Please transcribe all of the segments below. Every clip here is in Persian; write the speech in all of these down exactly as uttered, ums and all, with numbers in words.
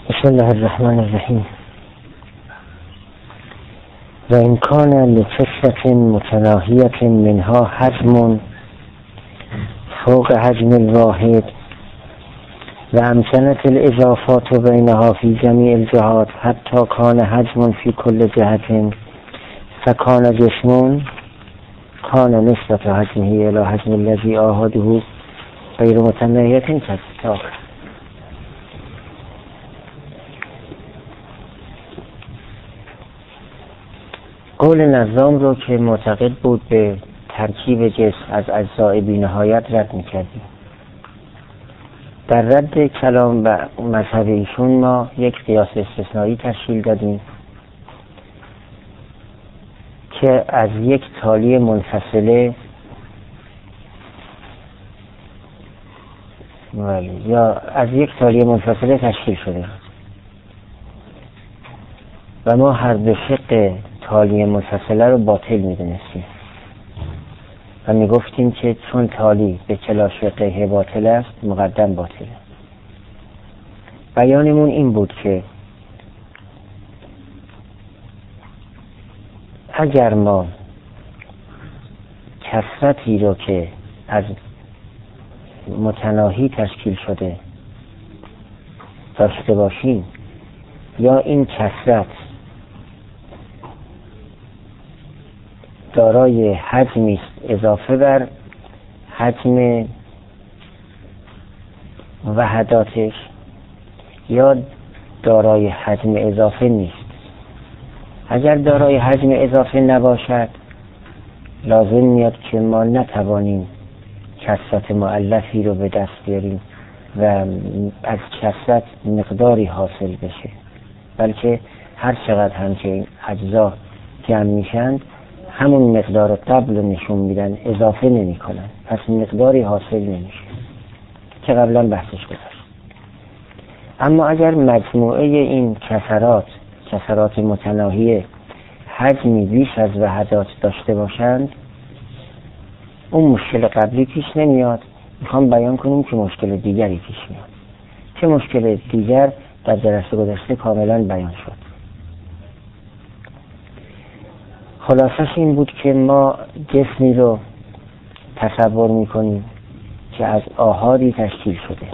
بسم الله الرحمن الرحیم. و این کان لکثرة متناهیة منها حجم فوق حجم الواحد و امکنت الاضافات بینها فی جمیع الجهات حتی کان حجم فی کل جهت فکان جسم کان نسبت حجمه الی حجم الذی آهده غیر متناهیة کالساق. قول نظام رو که معتقد بود به ترکیب جسم از اجزای بی‌نهایت رد می‌کردیم. در رد کلام و مذهب ایشون ما یک قیاس استثنایی تشکیل دادیم که از یک تالی منفصله یا از یک تالی منفصله تشکیل شده و ما هر دو شق تالی منفصله رو باطل می‌دونستیم و میگفتیم که چون تالی به کلا شقه باطل است مقدم باطله. بیانمون این بود که اگر ما کثرتی رو که از متناهی تشکیل شده داشته باشیم یا این کثرت دارای حجمی است اضافه بر حجم وحداتش یا دارای حجم اضافه نیست. اگر دارای حجم اضافه نباشد لازم میاد که ما نتوانیم کثرت مؤلفی رو به دست بیاریم و از کثرت مقداری حاصل بشه، بلکه هر چقدر هم که این اجزا جمع میشن همون مقدار رو قبل نشون میدن، اضافه نمی کنن، پس مقداری حاصل نمیشه که قبلا بحثش گذاشت. اما اگر مجموعه این کثرات کثرات متناهی حجمی بیش از وحدات داشته باشند اون مشکل قبلی پیش نمیاد. میخوام بیان کنیم که مشکل دیگری پیش میاد. چه مشکل دیگر در درس گذشته کاملا بیان شد. خلاصش این بود که ما جسمی رو تصور میکنیم که از آحادی تشکیل شده.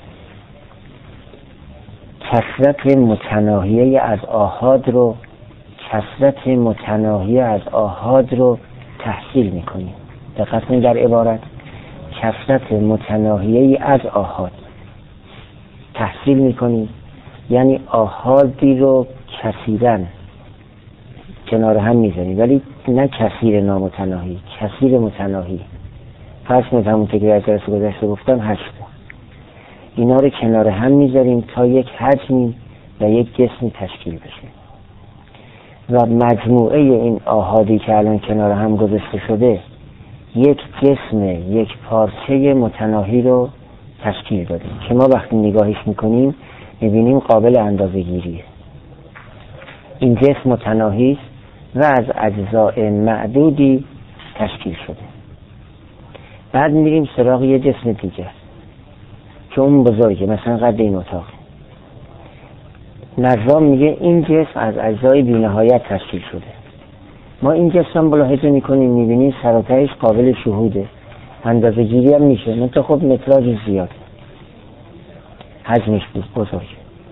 کثرت متناهیه از آحاد رو کثرت متناهیه از آحاد رو تحصیل میکنیم. دقت کنید در عبارت کثرت متناهیه از آحاد تحصیل میکنیم، یعنی آحادی رو کثیرن کنار هم میذاریم، ولی نه کثیر نامتناهی، کثیر متناهی. فرض کنید همون که در درس گذشته گفتم هشت، اینا رو کنار هم میذاریم تا یک حجمی و یک جسمی تشکیل بشه و مجموعه این آحادی که الان کنار هم گذاشته شده یک جسم، یک پارچه متناهی رو تشکیل دادیم که ما وقتی نگاهش میکنیم میبینیم قابل اندازه گیریه. این جسم متناهی است و از اجزاء معدودی تشکیل شده. بعد میریم سراغ یه جسم دیگه که اون بزرگه، مثلا قد این اتاق. نظام میگه این جسم از اجزای بی‌نهایت تشکیل شده. ما این جسم ملاحظه میکنیم میبینیم سر و تهش قابل شهوده، اندازه گیری هم میشه، منتها خب متراژ زیاد، حجمش بود بزرگه.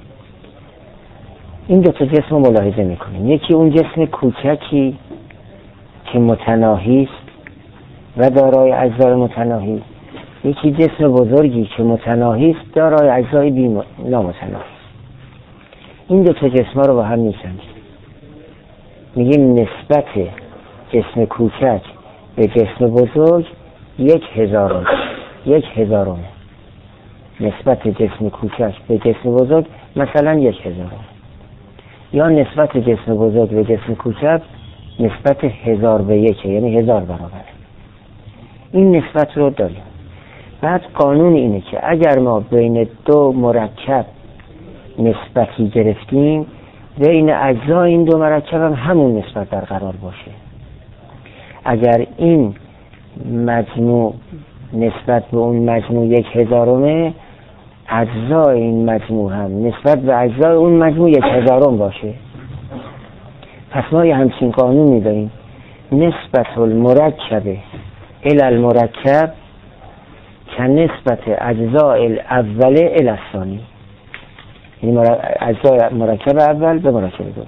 این دو تا جسم رو ملاحظه میکنیم. یکی اون جسم کوچکی که متناهی است و دارای اجزای متناهی، یکی جسم بزرگی که متناهی است دارای اجزای بی نامتناهی. این دو تا جسم رو با هم میسنجیم، میگیم نسبت جسم کوچک به جسم بزرگ یک هزارم یک هزارم نسبت جسم کوچک به جسم بزرگ مثلا یک هزارم، یا نسبت جسم بزرگ به جسم کوچک نسبت هزار به یکه، یعنی هزار برابر. این نسبت رو داریم. بعد قانون اینه که اگر ما بین دو مرکب نسبتی گرفتیم بین اجزای این دو مرکب هم همون نسبت برقرار باشه. اگر این مجموع نسبت به اون مجموع یک هزارمه، اجزای این مجموع هم نسبت به اجزای اون مجموع یک هزارم باشه. پس ما یه همچین قانونی داریم، نسبت المرکب الی المرکب که نسبت اجزای الاول الی الثانی، یعنی اجزای مرکب اول به مرکب دوم.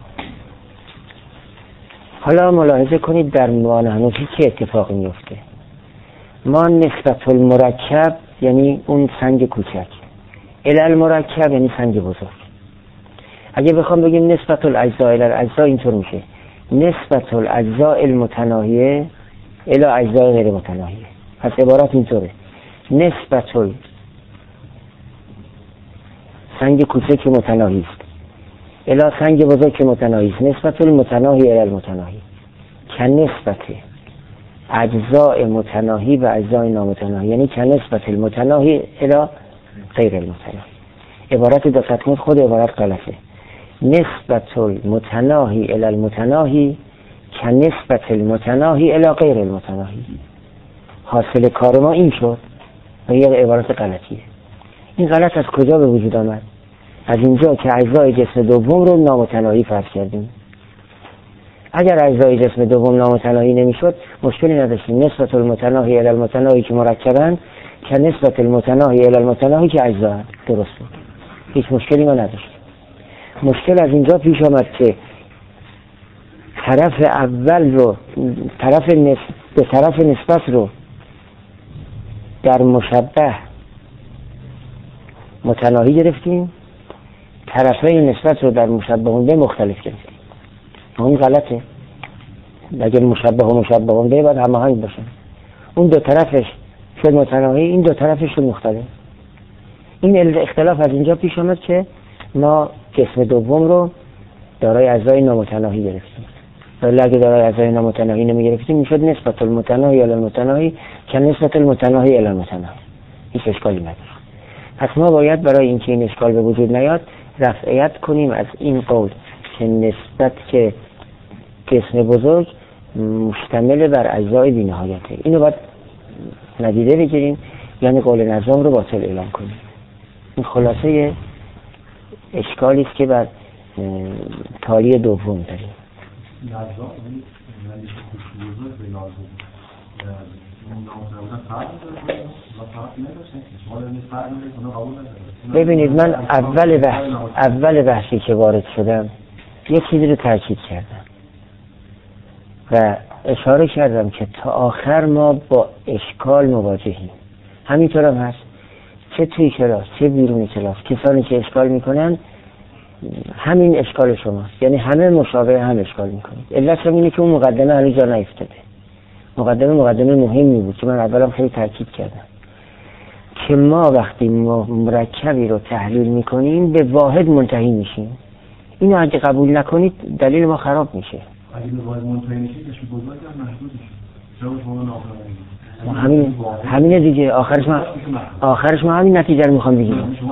حالا ملاحظه کنید در عنوان حنفی چه اتفاقی میفته. ما نسبت المرکب یعنی اون سنگ کوچک، الی المرکب یعنی سنگ بزرگ. اگه بخوام بگیم نسبت الاجزاء الی الاجزاء اینطور میشه، نسبت الاجزاء المتناهیه الی اجزاء غیر متناهیه. پس عبارت اینطوره، نسبت سنگ کوچک متناهی است الی سنگ بزرگ متناهی است، نسبت المتناهی الی المتناهی که نسبت اجزاء متناهی و اجزاء نامتناهی، یعنی که نسبت المتناهی الی غیر المتناهی. عبارت دو خط خود عبارت غلطه. نسبت المتناهی الی المتناهی که نسبت المتناهی الی غیر المتناهی. حاصل کار ما این شد و یه عبارت غلطیه. این غلط از کجا به وجود آمد؟ از اینجا که اجزای جسم دوم رو نامتناهی فرض کردیم. اگر اجزای جسم دوم نامتناهی نمیشد مشکلی نداشتیم، نسبت المتناهی الی المتناهی که مرکبن که نسبت المتناهی الی المتناهی که اجزا درست بود، هیچ مشکلی ما نداشت. مشکل از اینجا پیش آمد که طرف اول رو طرف نس... به طرف نسبت رو در مشبه متناهی گرفتیم، طرفین نسبت رو در مشبه به مختلف گرفتیم. اون غلطه. اگر مشبه و مشبه به باید هماهنگ باشه. اون دو طرفش شد متناهی، این دو طرفش شد مختلف. این اختلاف از اینجا پیش آمد که ما جسم دوم رو دارای اجزای نامتناهی گرفتیم. ولی اگه دارای اجزای نامتناهی نمیگرفتیم میشد نسبت المتناهی الی المتناهی که نسبت المتناهی الی المتناهی. هیچ اشکالی نداره. پس ما باید برای اینکه این اشکال به وجود نیاد رفعیت کنیم از این قول که نسبت که جسم بزرگ مشتمل بر اجزای بی‌نهایته. اینو باید ندیده بگیریم، یعنی قول نظام رو باطل اعلام کنیم. این خلاصه اشکالی است که بر تالی دوم داریم. نظام یعنی خوشبوزه به لازم ببینید من اول بحث اول بحثی که وارد شدم یک چیزی رو تاکید کردم و اشاره کردم که تا آخر ما با اشکال مواجهیم. همینطور هم هست، چه توی کلاس چه بیرون کلاس کسانی که اشکال میکنن همین اشکال شماست، یعنی همه مشابه هم اشکال میکنید. علت اینه که اون مقدمه هنوز جا نیفتاده. مقدمه مقدمه مهمی بود که من اولم خیلی تاکید کردم که ما وقتی مرکبی رو تحلیل میکنیم به واحد منتهی میشیم. اینو اگه قبول نکنید دلیل ما خراب میشه. اگه به واحد منتهی میشید اسم بزرگ هم محدود میشه. چرا شما ناقص همین همینه دیگه. آخرش ما آخرش ما همین نتیجه رو میخوام بگیریم. شما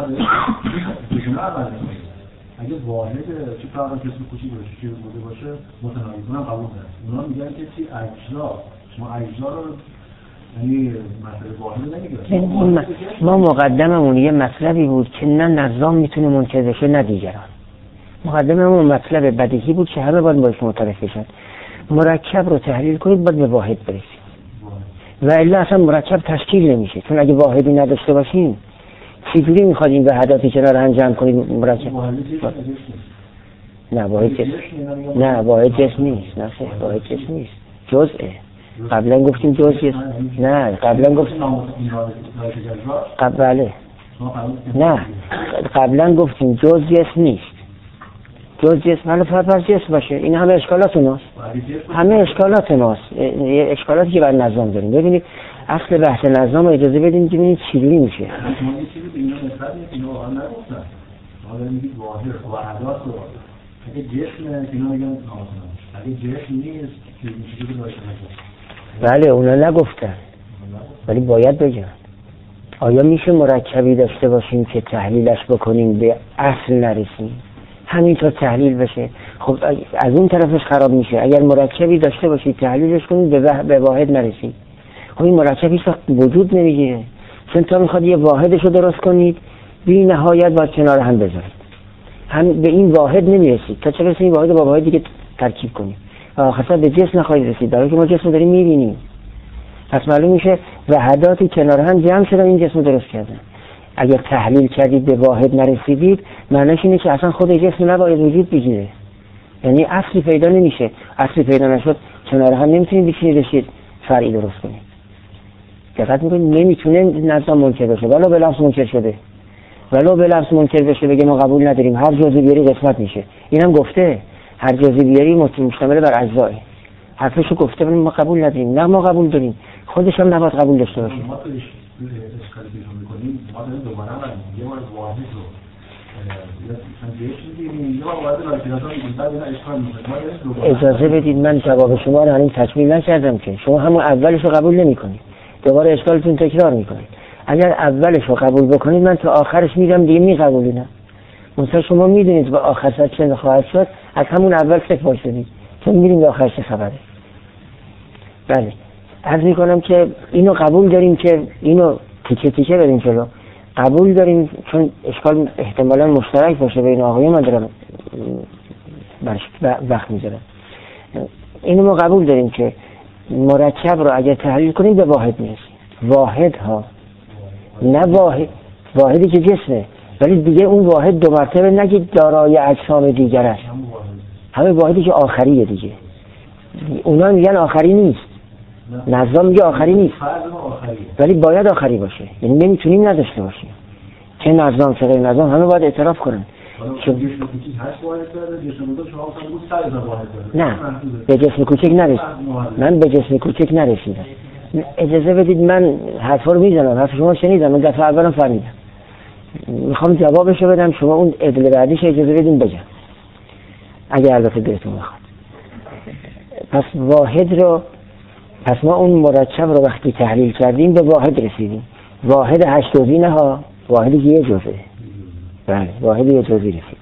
اگه واحد چه فرقی اسم کوچیک باشه چه بوده باشه متناهی کنم قبول دارم. اونا میگن که چی اجزا شما اجزا رو یعنی مسئله واحد نمیگیره. ما مقدممون یه مطلبی بود که نه نظام میتونه منکر بشه نه دیگران. مقدممون مطلب بدیهی بود که همه باید باش معترف بشن. مرکب رو تحلیل کنید باید به واحد برسید. و الا اصلا مرکب تشکیل نمیشه، چون اگه واحدی نداشته باشیم چجوری میخواد این وحداتی کنار هم جمع کنید مرکب؟ نه واحد جسم نه واحد جسم نیست. نه واحد جسم نیست، جزئه. قبلا گفتیم جزئی. نه قبلا گفتیم قبله نه قبلا گفتیم جزئی نیست. جزئی است ولی فقط بر جسم باشه. این همه اشکالات ماست. همه اشکالات ماست. اشکالاتی که بر نظام داریم. ببینید اصل بحث نظام رو اجازه بدین که ببینید چجوری میشه. شما یه چیزی به اینا نسبت میدید اینو واقعا نگفتن. حالا میگید واحد وحدات رو اگه جسم اینا میگن نامتناهی. اگه جسم نیست که چیزی رو داشته باشه. بله اونا نگفتن. ولی باید بگن. آیا میشه مرکبی داشته باشیم که تحلیلش بکنیم به اصل نرسیم؟ همینطور تحلیل بشه. خب از اون طرفش خراب میشه. اگر مرکبی داشته باشید تحلیلش کنید به, به واحد نرسید. خب این مرکب هیچ وقت وجود نمیگیره، چون تا میخواد یه واحدش رو درست کنید بی نهایت باید کنار هم بذارید. هم به این واحد نمیرسید تا چه برسه این واحد با واحد دیگه ترکیب کنیم. آخرش به جسم نخواهید رسید، برای که ما جسم داریم میبینیم. پس معلوم میشه وحداتی کنار هم جمع شدن این جسم درست کردن. اگر تحلیل کردید به واحد نرسیدید، معنیش اینه که اصلا خود جسم نباید وجود بگیره. یعنی اصلی پیدا نمیشه. اصلی پیدا نشد کنار هم نمیتونید بشینید رسید فرعی درست کنید. دقت میکنید نمیتونه نظام منکر بشه، ولو به لفظ منکر شده، ولو به لفظ منکر بشه بگه ما قبول نداریم، هر جزئی بیاری قسمت میشه. اینم گفته هر جزئی بیاری مشتمل بر اجزاه. حرفشو گفته ولی ما قبول نداریم. نه ما قبول داریم، خودش هم نباید قبول داشته باشه. ما توش اشکالی پیدا می‌کنیم، ما داریم دوباره هم یه بار واحد رو اجازه بدید من جواب شما رو هنوز تکمیل نکردم که شما همون اولش رو قبول نمی‌کنید، دوباره اشکالتون تکرار می‌کنید. اگر اولش رو قبول بکنید من تا آخرش میگم دیگه میقبولینم. مثلا شما میدونید به آخرش چه خواهد شد، از همون اول فکر باشید چون میریم به آخرش خبره. بله عرض میکنم که اینو قبول داریم که اینو تیکه تیکه بریم جلو، قبول داریم چون اشکال احتمالا مشترک باشه بین آقایون. من دارم برش وقت میذارم. اینو ما قبول داریم که مرکب رو اگر تحلیل کنیم به واحد میرسیم. واحد ها نه واحد واحدی که جسمه، ولی دیگه اون واحد دو مرتبه نگید دارای اجسام دیگر است، همه واحدی که آخریه دیگه. اونا میگن آخری نیست، نظام میگه آخری نیست ولی باید آخری باشه، یعنی نمیتونیم نداشته باشیم. چه نظام چه غیر نظام همه باید اعتراف کنن. نه به جسم کوچک نرسید، من به جسم کوچک نرسیدم. اجازه بدید من حرفا رو میزنم، حرف شما شنیدم، من دفعه اولم فهمیدم، میخوام جوابشو بدم، شما اون ادله بعدیش اجازه بدین بگم اگه البته دلتون بخواد. پس واحد رو پس ما اون مرکب رو وقتی تحلیل کردیم به واحد رسیدیم. واحد هشت جزئی نه ها، واحدی که یه جزئه. بله واحدی یه جزئی رسید.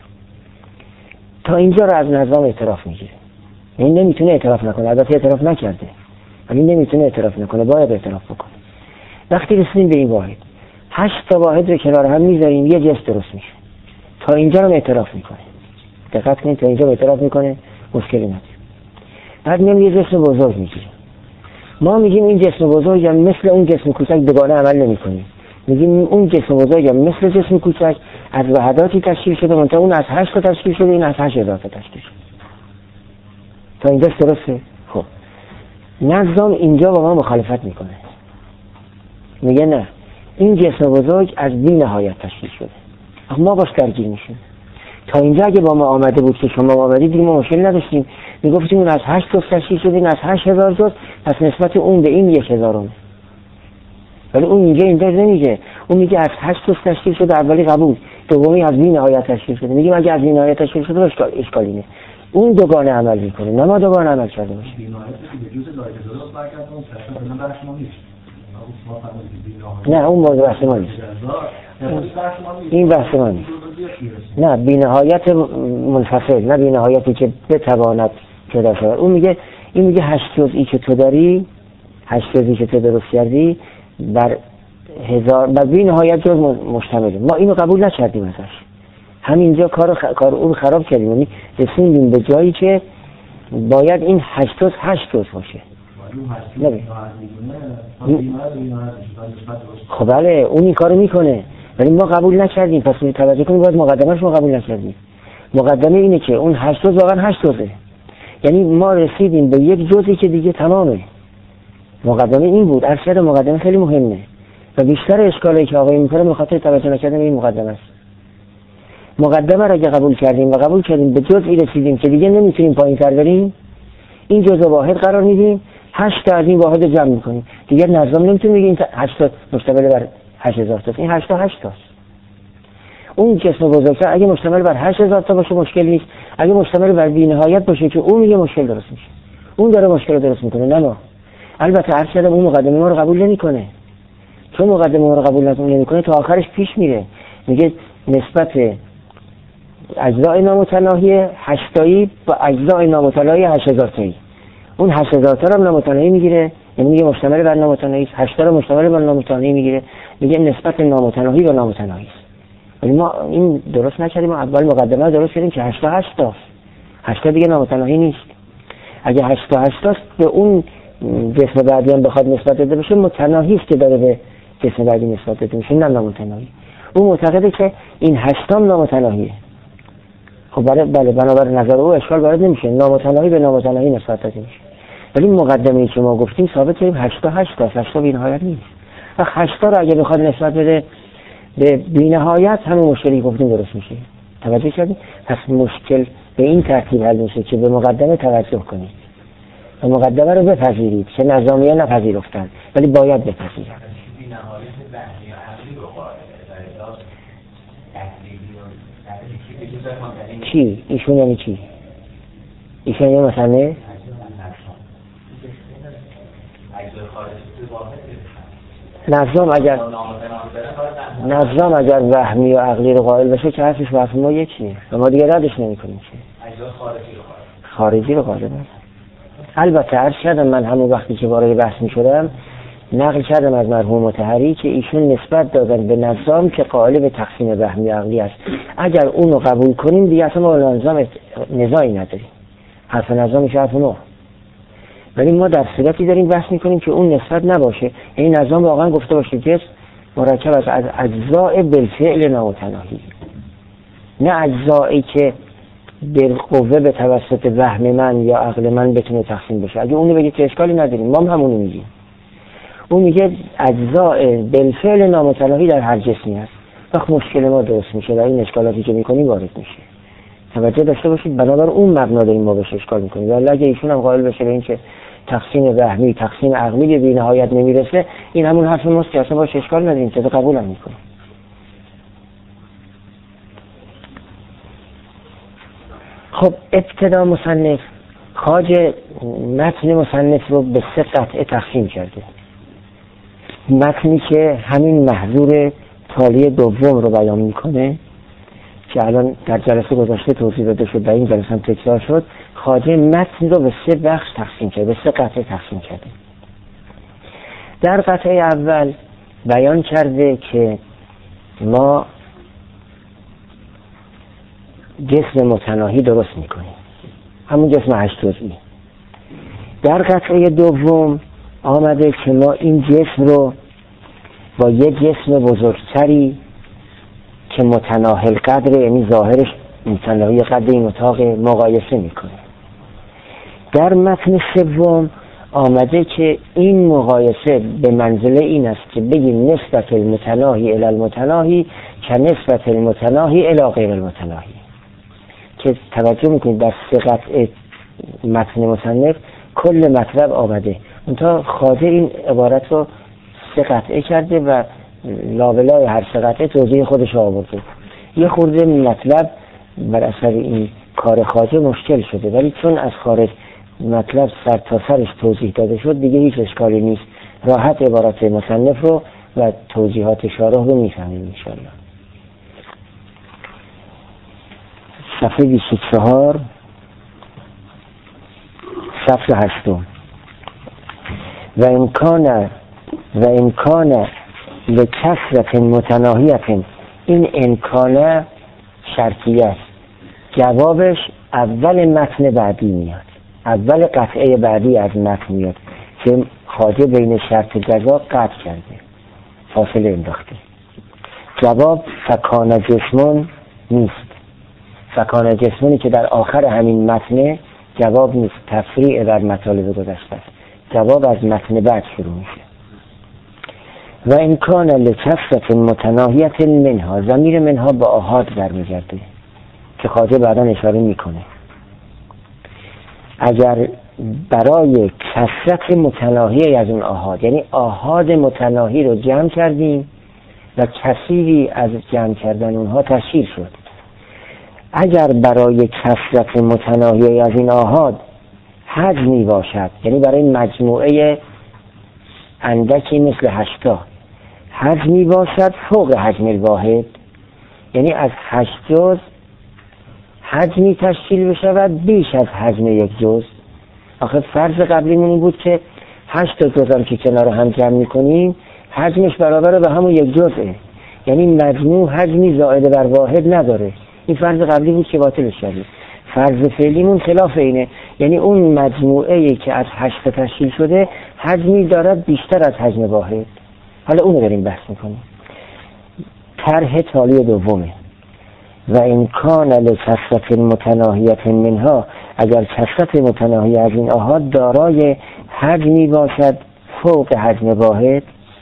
تا اینجا رو از نظام اعتراف میگیره، این نمیتونه اعتراف نکنه، البته اعتراف نکرده ولی نمیتونه اعتراف نکنه، باید اعتراف بکنه. وقتی رسیدیم به این واحد، هشت تا واحد رو کنار هم میذاریم یه جسم درست میشه. تا اینجا رو اعتراف میکنه. دقت کنید تا اینجا اعتراف میکنه، مشکلی نداره. بعد میام یه جسم بزرگ میگیریم. ما میگیم این جسم بزرگ هم مثل اون جسم کوچک دوگانه عمل نمیکنه. میگیم اون جسم بزرگ هم مثل جسم کوچک از وحداتی تشکیل شده، منتها اون از هشت تا تشکیل شده، این از هشت هزار تا تشکیل شده. تا اینجا درسته؟ خب نظام اینجا با ما مخالفت میکنه، میگه نه این جسم بزرگ از بی نهایت تشکیل شده. ما باش درگیر میشیم. تا اینجا اگه با ما آمده بود که شما آمدید دیگه ما مشکل نداشتیم، میگفتیم اون از هشت جز تشکیل شده، این از هشت هزار جز، پس نسبت اون به این یک هزارم. ولی اون اینجا اینجا نمیگه، اون میگه از هشت جز تشکیل شده، اولی قبول، دومی از بی نهایت تشکیل شده. میگیم اگه از بی نهایت تشکیل شده اشکال اشکالی نه، اون دوگانه عمل میکنه، نه ما دوگانه عمل کرده باشیم. بی نهایت که جزء دایره درست برگردون اصلا بحث ما نیست. نه اون موضوع بحث ما نیست، این بحث ما نیست. نه بی نهایت منفصل، نه بی نهایتی که بتواند جدا شود. اون میگه این میگه هشت جزئی که تو داری، هشت جزئی که تو درست کردی بر هزار بر بی نهایت جز مشتمله. ما اینو قبول نکردیم ازش، همینجا کار خ... کار اون خراب کردیم. یعنی رسیدیم به جایی که باید این هشت جز هشت جز باشه. نه خب بله اون این کارو میکنه ولی ما قبول نکردیم. پس توجه کنید باید مقدمه‌اش ما قبول نکردیم. مقدمه اینه که اون هشت جز واقعا هشت جزه، یعنی ما رسیدیم به یک جزئی که دیگه تمامه. مقدمه این بود. ارشد مقدمه خیلی مهمه و بیشتر اشکالی که آقای میکنه به خاطر توجه نکردن این مقدمه است. مقدمه را اگه قبول کردیم و قبول کردیم به جزئی رسیدیم که دیگه نمیتونیم پایین‌تر بریم، این جزء واحد قرار میدیم، هشت تا از این واحد جمع میکنیم. دیگه نظام نمیتونه بگه این هشت تا مشتمل بر هشت هزار تا، این هشت تا هشت تاست. اون جسم بزرگتر اگه مشتمل بر هشت هزار تا باشه مشکل نیست، اگه مشتمل بر بی نهایت باشه که اون میگه مشکل درست میشه، اون داره مشکل درست میکنه نه ما. البته هر چقدر اون مقدمه ما رو قبول نمیکنه، چون مقدمه ما رو قبول نمیکنه تا آخرش پیش میره، میگه نسبت اجزای نامتناهی هشت تایی با اجزای نامتناهی هشت هزار تایی، اون هشت هزار تا رو نامتناهی میگیره، یعنی میگه مشتمل بر نامتناهی است، هشت تا رو مشتمل بر نامتناهی میگیره، میگه نسبت نامتناهی با نامتناهی است. ولی ما این درست نکردیم. ما اول مقدمه درست کردیم که هشتا هشتاست، هشتا دیگه نامتناهی نیست. اگه هشتا هشتاست به اون جسم بعدی هم بخواد نسبت داده بشه متناهی است که داره به جسم بعدی نسبت داده میشه، نه نامتناهی. اون معتقده که این هشتام نامتناهیه. خب بله بله بنابر نظر او اشکال وارد نمیشه، نامتناهی به نامتناهی نسبت داده میشه. ولی مقدمه‌ای که ما گفتیم ثابت کردیم هشتا هشتاست، هشتا بی‌نهایت نیست. و هشتا رو اگه بخواد نسبت بده به بی‌نهایت همون مشکلی گفتیم درست میشه. توجه کردید؟ پس مشکل به این ترتیب حل میشه که به مقدمه توجه کنید و مقدمه رو بپذیرید که نظامیه نپذیرفتن ولی باید بپذیرن. چی؟ ایشون یعنی چی؟ ایشون یعنی مثلا نظام اگر نظام اگر وهمی و عقلی رو قائل بشه که حرفش واسه ما یکیه و ما دیگه ردش نمی‌کنیم که خارجی رو قائل بشه. البته عرض کردم من همون وقتی که وارد بحث می‌شدم نقل کردم از مرحوم مطهری که ایشون نسبت دادن به نظام که قائل به تقسیم وهمی و عقلی است. اگر اون رو قبول کنیم دیگه اصلا ما نظام نزاعی نداریم، حرف نظام میشه حرف نو. ولی ما در صورتی داریم بحث میکنیم که اون نسبت نباشه، این نظام واقعا گفته باشه جسم مرکب از اجزاء بالفعل نامتناهی، نه اجزایی که بالقوه به توسط وهم من یا عقل من بتونه تقسیم بشه. اگه اونو بگید که اشکالی نداریم، ما هم همونو میگیم. اون میگه اجزاء بالفعل نامتناهی در هر جسمی هست. وقت مشکل ما درست میشه و این اشکالاتی که میکنیم وارد میشه. توجه داشته باشید، بنابر اون مبنا داریم ما بهش اشکال میکنیم. ولی اگه ایشون هم قائل بشه به این که تقسیم وهمی تقسیم عقلی به بی‌نهایت نمیرسه، این همون حرف ماست که اصلا باش اشکال نداریم، چطور قبول هم میکنیم. خب ابتدا مصنف خواجه متن مصنف رو به سه قطعه تقسیم کرده. متنی که همین محظور تالی دوم رو بیان میکنه که الان در جلسه گذشته توضیح داده شد و این جلسه هم تکرار شد. خواجه متن رو به سه بخش تقسیم کرده، به سه قطعه تقسیم کرده. در قطعه اول بیان کرده که ما جسم متناهی درست میکنیم، همون جسم هشت جزئی. در قطعه دوم آمده که ما این جسم رو با یه جسم بزرگتری که متناهل قدر، یعنی ظاهرش متناهی قدر این اتاق، مقایسه میکنه. در متن سوم آمده که این مقایسه به منزله این است که بگیم نسبت المتناهی الی المتناهی که نسبت المتناهی الی غیر المتناهی. که توجه میکنید در سه قطعه متن مصنف کل مطلب آمده، اونتا خواجه این عبارت رو سه قطعه کرده و لابلای هر سه قطعه توضیح خودش آورده. یه خورده مطلب بر اثر این کار خواجه مشکل شده، ولی چون از خارج مطلب سر تا سرش توضیح داده شد دیگه هیچ اشکالی نیست، راحت عبارت مصنف رو و توضیحات شارح رو میفهمیم انشاءالله. صفحه بیست و چهار صفحه هشتم. و امکان و امکان لکثرت متناهیت، این امکانه شرطیه است، جوابش اول متن بعدی میاد، اول قطعه بعدی از متن میاد که خواجه بین شرط جزا قطع کرده، فاصله انداخته. جواب فکان جسمون نیست. فکان جسمونی که در آخر همین متن جواب نیست، تفریع بر مطالب گذشته است. جواب از متن بعد شروع میشه. و امکان لکثرت متناهیت منها، ضمیر منها با آحاد برمیگرده که خواجه بعدا اشاره میکنه. اگر برای کثرت متناهی از اون آحاد، یعنی آحاد متناهی رو جمع کردیم و کثیری از جمع کردن اونها تشکیل شد، اگر برای کثرت متناهی از این آحاد حجمی باشد، یعنی برای مجموعه اندکی مثل هشتا حجمی باشد فوق حجم الواحد، یعنی از هشت جز حجمی تشکیل بشود بیش از حجم یک جز. آخه فرض قبلیمون این بود که هشت جز هم که کنار هم جمع میکنیم حجمش برابر به همون یک جزه. یعنی مجموع حجمی زائد بر واحد نداره. این فرض قبلی بود که باطل شدید. فرض فعلیمون خلاف اینه، یعنی اون مجموعه‌ای که از هشت تشکیل شده حجمی دارد بیشتر از حجم واحد. حالا اون رو داریم بحث میکنیم. طرح تالی دومه و این کان لکثرت متناهیت منها، اگر کثرت متناهی از این آحاد دارای حجمی باشد فوق حجم واحد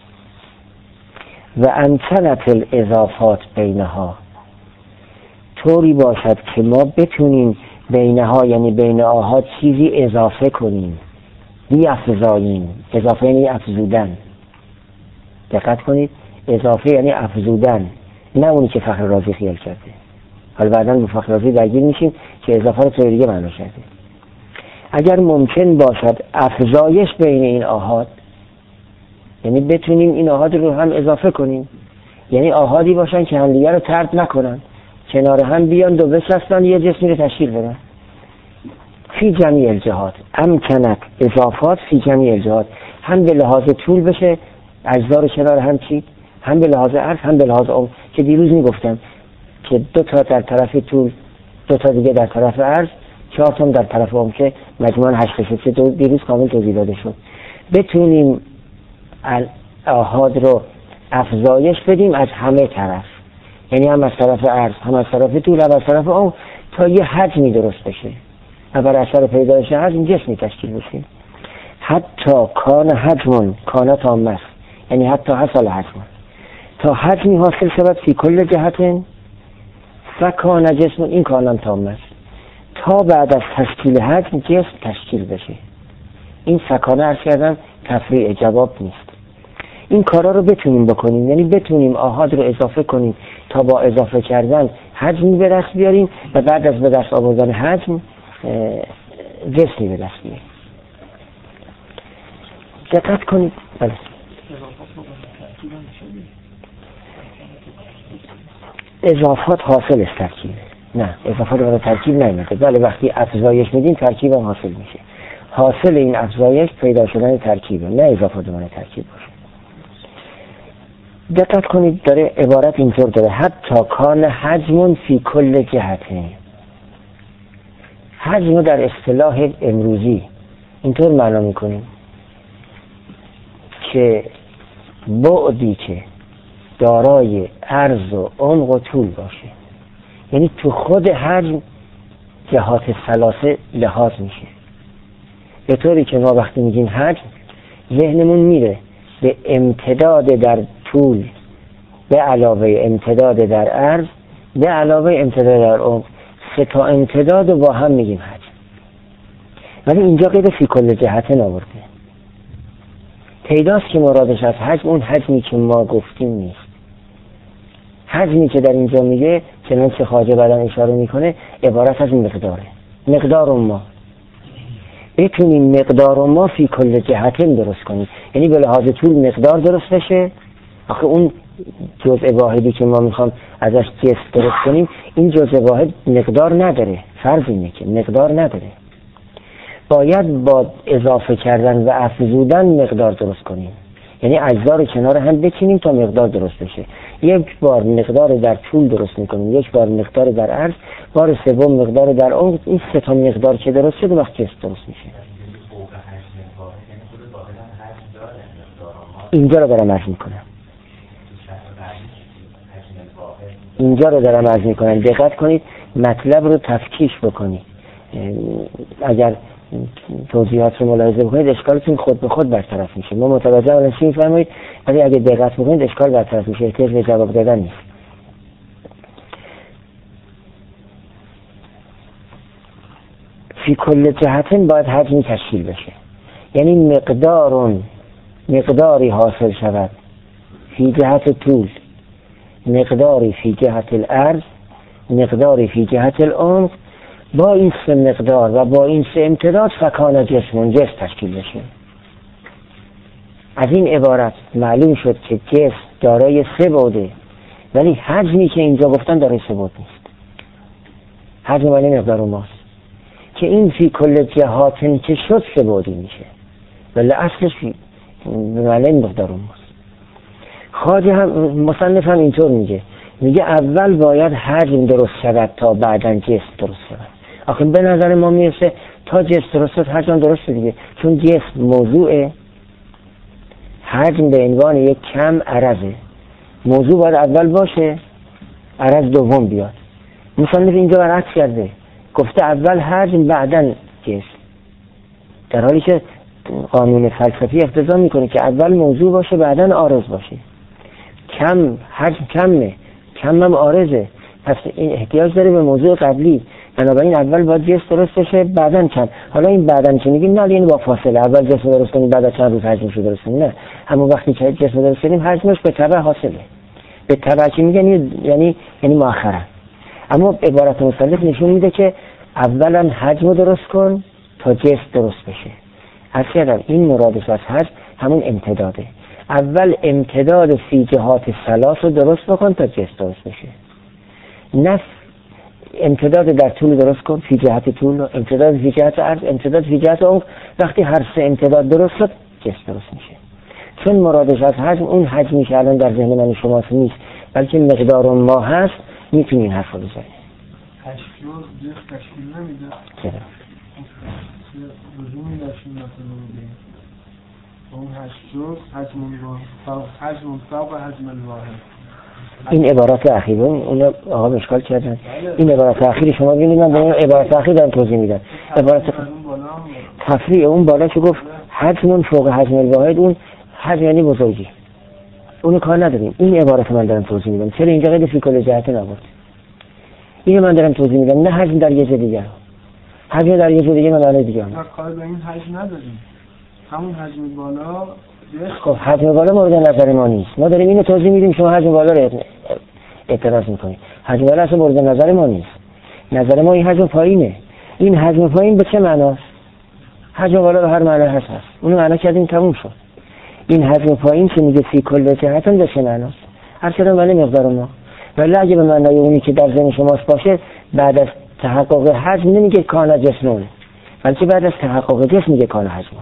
و امکنت الاضافات بینها، طوری باشد که ما بتونیم بینها یعنی بین آحاد چیزی اضافه کنیم، بی افزاییم. اضافه یعنی افزودن، دقت کنید، اضافه یعنی افزودن، نه اونی که فخر رازی خیال کرده. حالا بعداً با فخر رازی درگیر میشیم که اضافه رو طور دیگه معنا کرده. اگر ممکن باشد افزایش بین این آحاد، یعنی بتونیم این آحاد رو هم اضافه کنیم، یعنی آحادی باشن که همدیگه رو طرد نکنن، کنار هم بیان دو بچسبن یه جسمی رو تشکیل بدن. فی جمیع الجهات امکنت اضافات فی جمیع الجهات، هم به لحاظ طول بشه اجزا رو کنار هم چید، هم به لحاظ عرض هم به لحاظ عمق، که دیروز میگفتم که دو تا در طرف طول، دو تا دیگه در طرف عرض، چهار تا در طرف عمق، که مجموعاً هشت شد که دیروز کامل توضیح داده شد. بتونیم آحاد رو افزایش بدیم از همه طرف، یعنی هم از طرف عرض هم از طرف طول هم از طرف عمق، تا یه حجمی درست بشه و بر اثر پیدایش حجم جسمی تشکیل بشه. حتی کان حجم کان تام است، یعنی حتی حصل حجم، تا حجمی حاصل شود فی کل جهت فکان جسم، این کانم تام است، تا بعد از تشکیل حجم جسم تشکیل بشه. این فکانه عرض کردم تفریع جواب نیست. این کارا رو بتونیم بکنیم، یعنی بتونیم آحاد رو اضافه کنیم تا با اضافه کردن حجمی به دست بیاریم و بعد از به دست آوردن حجم جسمی به دست بیاریم. دقت کنید. بله. اضافات حاصل است ترکیب، نه اضافات رو ترکیب نمیده. بله وقتی افزایش میدیم ترکیب هم حاصل میشه. حاصل این افزایش پیدا شدن ترکیبه، نه اضافات من ترکیب باشه. دقت کنید داره عبارت اینطور داره، حتی کان حجم فی کل جهته. حجم در اصطلاح امروزی اینطور معنا میکنیم که بعدی که دارای عرض و عمق و طول باشه، یعنی تو خود حجم جهات ثلاثه لحاظ میشه. به طوری که ما وقتی میگیم حجم ذهنمون میره به امتداد در طول به علاوه امتداد در عرض به علاوه امتداد در عمق، سه تا امتداد رو با هم میگیم حجم. ولی اینجا قید فی کل جهت نآورده. پیداست که مرادش از حجم اون حجمی که ما گفتیم نیست. حجمی که در اینجا میگه چنانچه خواجه بعداً اشاره میکنه عبارت از مقداره. مقدار ما بتونیم مقدار ما فی کل جهتین درست کنیم، یعنی به لحاظ طول مقدار درست بشه. آخه اون جزء واحدی که ما میخوام ازش جسم درست کنیم، این جزء واحد مقدار نداره. فرض اینه که مقدار نداره، باید با اضافه کردن و افزودن مقدار درست کنیم، یعنی اجزا رو کنار هم بچینیم تا مقدار درست بشه. یک بار مقدار در طول درست میکنیم، یک بار مقدار در عرض، بار سوم مقدار در عمق. این سه تا مقدار که درست شد وقت جسم درست میشه. اینجا رو دارم عرض میکنم اینجا رو دارم عرض میکنم دقت کنید، مطلب رو تفکیک بکنید. اگر توضیحات رو ملاحظه بکنید اشکالتون خود به خود برطرف میشه. ما متوجه الان چی میفرمایید، ولی اگه دقت بکنید اشکال برطرف میشه، احتیاج به جواب دادن نیست. فی کل جهتن باید حجمی تشکیل بشه، یعنی مقدارون مقداری حاصل شود فی جهت طول، مقداری فی جهت العرض، مقداری فی جهت العمق. با این سه مقدار و با این سه امتداد فکان جسمون جسم تشکیل بشه. از این عبارت معلوم شد که جسم دارای سه بعده، ولی حجمی که اینجا گفتن دارای سه بعد نیست. حجم معنی مقدار ماست که این فی کل جهاتن که شد سه بعدی میشه، ولی اصلش به معنی مقدار ماست. خواجه هم مصنف هم اینطور میگه، میگه اول باید حجم درست شود تا بعداً جسم درست شود. آخه به نظر ما میرسه تا جسم درست شد حجم درست دیگه، چون جسم موضوعه، حجم به عنوان یک کم عرضه، موضوع باید اول باشه عرض دوم بیاد. مصنف اینجا برعکس کرده، گفته اول حجم بعداً جسم، در حالی که قانون فلسفی اقتضا میکنه که اول موضوع باشه بعداً عارض باشه. کم حجم کمه، کم هم عارضه، پس این احتیاج داره به موضوع قبلی، بنابراین اول باید جسم درست بشه بعداً کم. حالا این بعداً چی میگیم؟ نه یعنی با فاصله، اول جسم درست کنیم بعد از چند روز حجمش رو درست کنیم، نه، همون وقتی که جسم درست کنیم حجمش به تبع حاصله. به تبع چی میگن؟ یعنی یعنی مؤخرا. اما عبارت مصنف نشون میده که اولا حجم رو درست کن تا جسم درست بشه. اصلا این مرادش از حجم همون امتداده، اول امتداد فی جهات ثلاث رو درست بکن تا جسم درست بشه. نه امتداد در طول درست کن فی جهت طول، امتداد فی جهت عرض، امتداد فی جهت عمق. وقتی هر سه امتداد درست شد جسم درست میشه. چون مرادش از حجم اون حجمی که الان در ذهن من شما نیست، بلکه مقدار ما هست، میتونین حرف رو بزنید. هشت جز جسم تشکیل نمیده. چرا؟ لزومی داشتیم مثلا بگیم اون هشت جز حجم الواحد حجم فوق حجم الواحد. این عبارات اخیر اون آقا مشکل کردن. این عبارات اخیر شما ببینید، من به این عبارات اخیر دارم توضیح میدم. عبارات تفریع اون بالا که گفت حجم فوق حجم الواحد، اون حجم یعنی بزرگی، اونو کار نداریم. این عبارت من دارم توضیح میدم. چرا اینجا قید فی کل جهت نبود؟ اینو من دارم توضیح میدم، نه حجم در یه جای دیگه. حجم در یه جای دیگه معنی دیگه. ما کار به این حجم نداریم. همون حجم بالا. خب حجم بالا مورد نظر ما نیست. ما داریم اینو توضیح میدیم، شما حجم بالا رو اعتراض میکنید. حجم بالا اصلا مورد نظر ما نیست. نظر ما این حجم پایینه. این حجم پایین به چه معناست؟ حجم بالا به هر معنی هست هست. اونو معنا کردیم تموم شد. این حجم پایین که میگه فی کل جهت هم به چه معناست؟ هر کدوم ولی مقدار ما. ولی اگه به معنای اونی که در ذهن شماست باشه، بعد از تحقق حجم نمیگه کان جسمه، بلکه بعد از تحقق جسم میگه کان حجمه.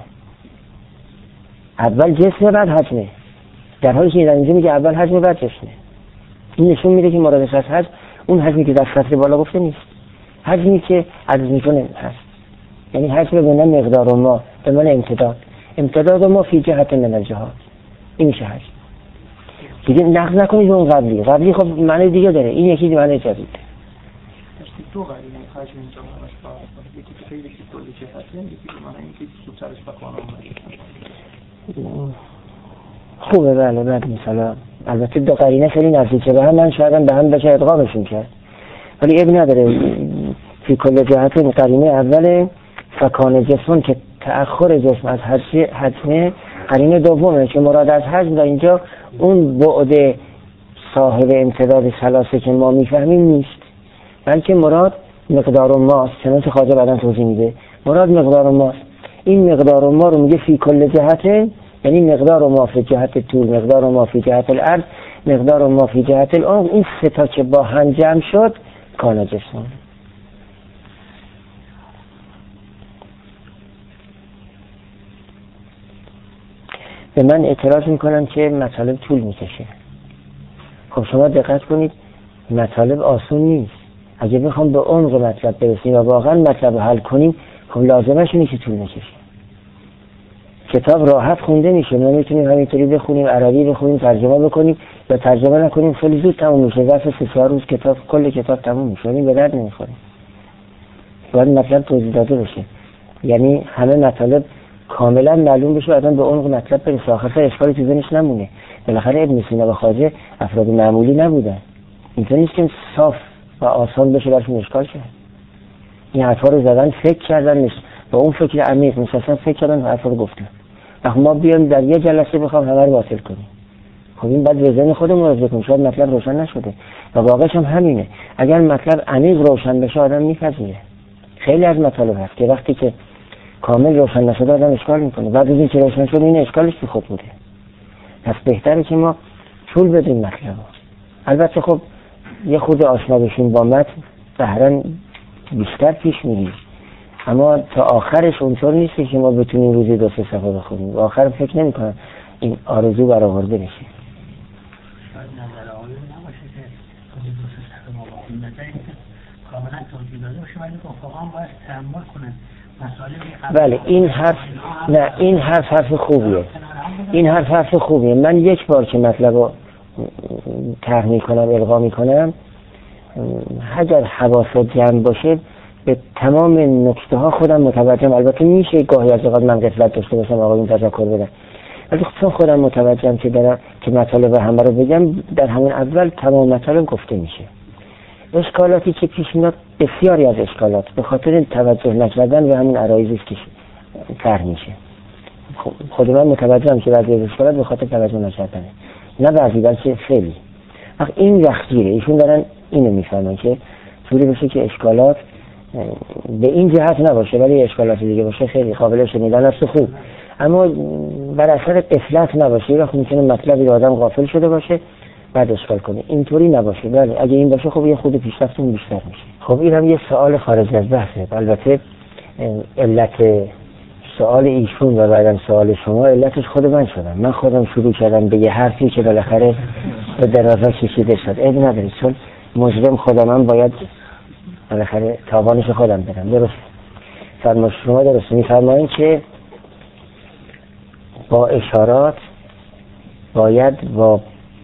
اول جسمه بعد حجمه، در حالی که در اینجا میگه اول حجمه بعد جسمه. این نشون میده که مرادش از حجم اون حجمی که در سطر بالا گفته نیست، حجمی که عرض میکنه هست، یعنی حجم به نام مقدار ما، به معنی امتداد، امتداد ما فی جهت من الجهات، این میشه حجم. دیگه نقض نکنید اون قبلی، قبلی خب معنی دیگه داره، این یکی معنی جدید. دو قضیه حجم اینجا معنیش فرق کنه، یکی که خیلی که کلی جهت، یکی که معنی اینکه سوترش بقوانا اومده. خوبه بله بعد مثلا البته دو قرینه خیلی نزدیکه به هم، من شاید به هم بشه ادغامشون کرد، ولی ابن نداره. فی کل جهت این قرینه اوله، فکان جسمون که تأخر جسم از حجم، قرینه دومه که مراد از حجم در اینجا اون بعد صاحب امتداد ثلاثه که ما میفهمیم نیست، بلکه مراد مقدار ماست. چنانچه خواجه بعداً توضیح میده مراد مقدار ماست. این مقدار ما رو میگه فی کل جهت، یعنی مقدار ما فی جهت طول، مقدار ما فی جهت العرض، مقدار ما فی جهت العمق. این سه تا که با هم جمع شد کان جسم. به من اعتراض میکنم که مطالب طول میکشه. خب شما دقت کنید، مطالب آسون نیست. اگه بخوام به عمق مطلب برسیم و واقعا مطلب حل کنیم، خب لازمش اینه که طول میکشه. کتاب راحت خونده میشه، ما میتونیم همینطوری بخونیم، عربی بخونیم، ترجمه بکنیم یا ترجمه نکنیم، خیلی زود تموم میشه. ظرف سه چهار روز کتاب کل کتاب تموم میشه، این به درد نمیخوره. باید مطلب توضیح داده بشه، یعنی همه مطالب کاملا معلوم بشه، آدم به عمق مطلب برسه، آخر اشکالی تو ذهنش نمونه. بالاخره ابن سینا و خواجه افراد معمولی نبودن، اینطوری نیست که صاف و آسان بشه براشون اشکال شه. این حرفا رو زدن، فکر کردن، نیست با اون فکر عمیق نشستن فکر کردن، حرفا رو گفتن. وقتی ما بیایم در یه جلسه بخوام همه رو باطل کنیم، خب این بعد به ذهن خودمون راجع کنیم، شاید مطلب روشن نشده. و واقعش هم همینه، اگر مطلب عمیق روشن بشه آدم میپذیره. خیلی از مطالب هست که وقتی که کامل روشن نشده آدم اشکال میکنه، بعد از اینکه روشن شد این اشکالش بی خود بوده. پس بهتره که ما طول بدیم مطلب. البته خب یه خود آشنا بشیم با متن ظاهرا بیشتر پیش میریم، اما تا آخرش اونطور نیست که ما بتونیم روزی دو سه صفحه بخونیم. و آخر فکر نمی کنم این آرزو برآورده بشه. توضیح داده باشه ولی رفقا باید تأمل کنن بله این حرف نه این حرف حرف خوبیه این حرف حرف خوبیه من یک بار که مطلب رو طرح میکنم القا میکنم اگر حواست جمع باشه به تمام نکته ها خودم متوجهم. البته میشه گاهی از اوقات من غفلت داشته باشم آقایون تذکر بدم ولی چون خودم متوجهم که دارم که مطالب همه رو بگم در همون اول تمام مطالب گفته میشه. اشکالاتی که پیش میاد بسیاری از اشکالات به خاطر توجه نکردن به همون عرایضی که طرح میشه. خود من متوجهم که بعضی از اشکالات به خاطر توجه نکردنه نه بعضی بلکه خیلی. وقت این وقتیره ایشون دارن اینو میفهمن که طوری بشه که اشکالات به این جهت نباشه ولی اشکالات دیگه باشه خیلی قابل شنیدن است خوب، اما بر اثر غفلت نباشه. وقتی میتونه مطلبی رو آدم غافل شده باشه بعد اشکال کنه، اینطوری نباشه. بله اگه این باشه خب یه خود پیشرفتون بیشتر میشه. خب این هم یه سوال خارج از بحثه. البته علت سوال ایشون و بعدم سوال شما علتش خود من شدم. من خودم شروع کردم به یه حرفی که بالاخره به درازا کشیده شد. عیب نداره چون مجرم خودم من باید بالاخره تاوانش خودم بدم. درست فرمایش شما درست میفرمایید که با اشارات باید با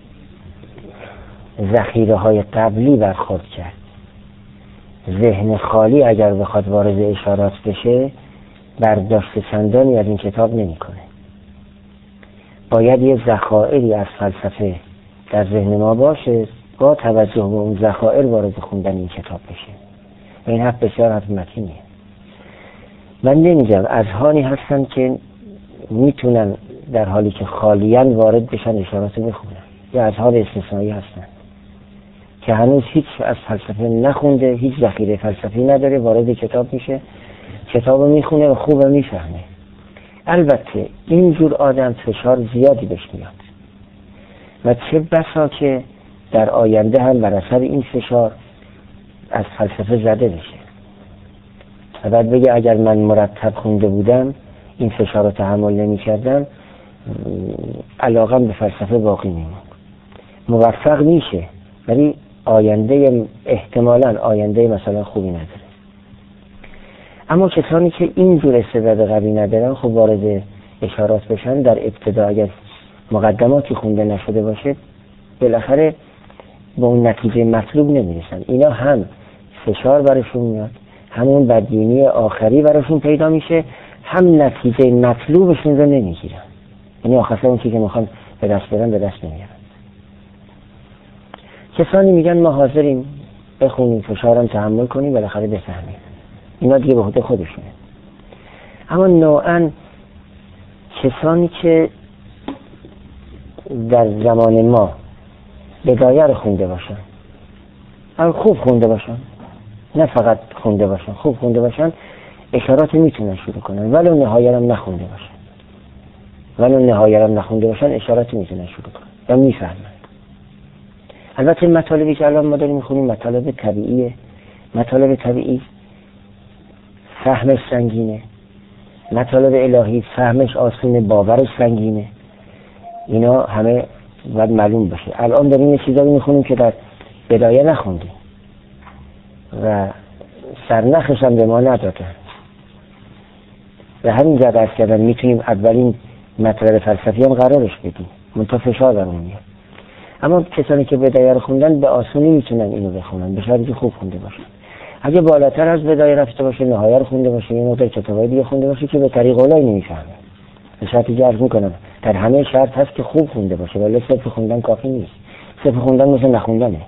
ذخیره های قبلی برخورد کرد. ذهن خالی اگر بخواد وارد اشارات بشه برداشت چندانی از این کتاب نمیکنه. باید یه ذخایری از فلسفه در ذهن ما باشه با توجه به اون ذخایر وارد خوندن این کتاب بشه. و این حرف بسیار حرف متینیه. من نمیگم اذهانی هستن که میتونن در حالی که خالیان وارد بشن اشارات بخونن، یا اذهان استثنایی هستن که هنوز هیچ از فلسفه نخونده، هیچ ذخیره فلسفی نداره، وارد کتاب میشه، کتاب میخونه و خوب میفهمه. البته اینجور آدم فشار زیادی بهش میاد و چه بسا که در آینده هم بر اثر این فشار از فلسفه زده بشه و بعد بگه اگر من مرتب خونده بودم این فشار رو تحمل نمی کردم علاقم به فلسفه باقی میموند. موفق میشه ولی آینده احتمالاً آینده مثلا خوبی نداره. اما کسانی که اینجور استعداد قوی ندارن خب وارد اشارات بشن در ابتدا اگر مقدماتی خونده نشده باشه بالاخره به اون نتیجه مطلوب نمیرسن. اینا هم فشار برشون میاد، همون بدبینی آخری برشون پیدا میشه، هم نتیجه مطلوبشون رو نمیگیرن. یعنی آخر اون چیزی که میخوان به دست برن به دست نمیارن. کسانی میگن ما حاضریم بخونیم فشارم تحمل کنیم بالاخره بفهمیم. اینا دیگه به خود خودشونه. اما نوعاً کسانی که در زمان ما بدایه رو خونده باشن، اما خوب خونده باشن، نه فقط خونده باشن، خوب خونده باشن، اشارات میتونن شروع کنن ولو نهایه هم نخونده باشن. ولو نهایه هم نخونده باشن اشارات میتونن شروع کنن و میفهمن. البته مطالبی که الان ما داریم میخونیم مطالب طبیعیه. مطالب طبیعی فهمش سنگینه، مطالب الهی فهمش آسونه، باورش سنگینه. اینا همه باید معلوم باشه. الان داریم یه چیزایی میخونیم که در بدایه نخوندیم و سرنخش هم به ما ندادن و همین جد عرض کردن میتونیم اولین مطلب فلسفی هم قرارش بدیم منتها فشار برمون میاد. اما کسانی که بدایه رو خوندن به آسونی میتونن اینو بخونن به شرطی که خوب خونده باشن. اگه بالاتر از بدایه رفته باشه، نهایه رو خونده باشه، یه مقدار کتابای دیگه خونده باشه که به طریق اولای نمیفهمه. به شرطی که عرض میکنم در همه شرط هست که خوب خونده باشه ولی صرف خوندن کافی نیست. صرف خوندن مثل نخوندنه.